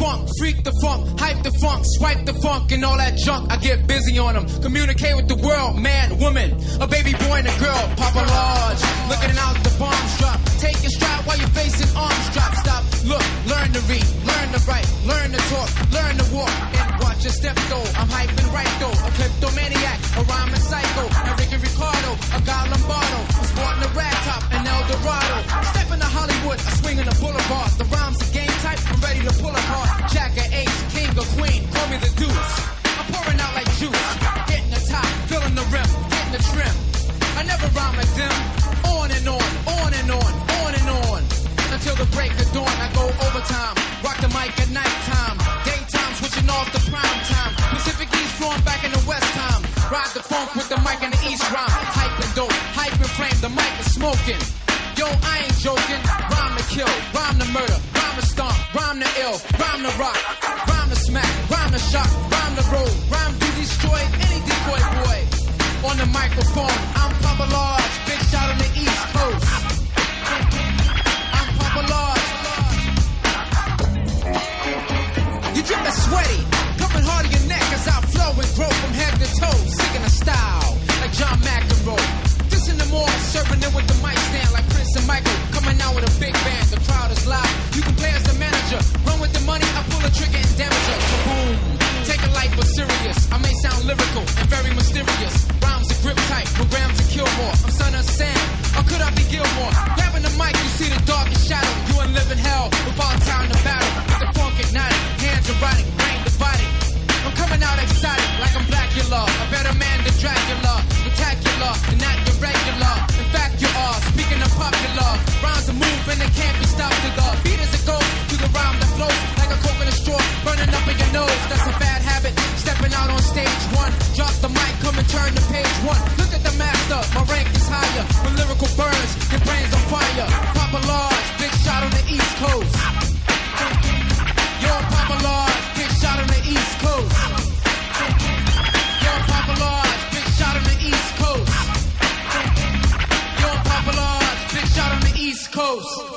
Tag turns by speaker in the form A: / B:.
A: funk, freak the funk, hype the funk, swipe the funk and all that junk. I get busy on them, communicate with the world, man, woman, a baby boy and a girl, Papa Large, looking out the bombs drop. Take a stride while you're facing arms drop. Stop, look, learn to read, learn to write, learn to talk, learn to walk, and watch your step though. I'm hyping right though, a kleptomaniac, a rhyming psycho, a Ricky Ricardo, a Guy Lombardo, I'm sporting a rag top, an El Dorado. Step into Hollywood, I swing in the boulevard. The rhymes are game type, I'm ready to pull a card. Jack or ace, king or queen, call me the deuce. I'm pouring out like juice, hitting the top, filling the rim, hitting the trim. I never rhyme like them. On and on, on and on, on and on. Until the break of dawn, I go overtime. Rock the mic at nighttime. Daytime, switching off the prime time. Pacific East flowing back in the West time. Ride the funk with the mic in the East rhyme. Hype and dope, hype and frame, the mic is smoking. Yo, I ain't joking. Rhyme to kill, rhyme to murder, rhyme to stomp, rhyme to ill, rhyme to rock, rhyme to smack, rhyme to shock, rhyme to roll, rhyme to destroy any decoy boy. On the microphone, I'm Papa Large, big shot on the East Coast. I'm Papa Large. You drippin' sweaty, coming hard on your neck as I flow and grow from head to toe, singing a style like John McEnroe. This in the morning, serving it with the mic stand like Prince and Michael, coming out with a big band. The crowd is loud. You can play as the manager, run with the money. I pull a trigger and damage her. Kaboom! Take it light but serious. I may sound lyrical and very mysterious. Rhymes are grip tight, programs to kill more. I'm Son of Sam, or could I be Gilmore? Grabbing the mic, you see the darkest shadow. You in living hell with all time to battle. With the funk igniting, hands are writing, brain dividing. I'm coming out excited like I'm Blackula, a better man than Dracula. Spectacular and not irregular. In fact, you are speaking of popular. Rhymes are moving and can't be stopped to the beat as it goes to the rhyme that flows like a coconut straw burning up in your nose. That's a bad habit. Stepping out on stage one, drop the mic, come and turn to page one. Look at the master, my rank is higher. With lyrical burns, your brain's on fire. Papa Large, big shot on the East Coast. Yo, Papa Large, big shot on the East Coast. Yo, Papa Large, big shot on the East Coast. Yo, Papa Large, big shot on the East Coast.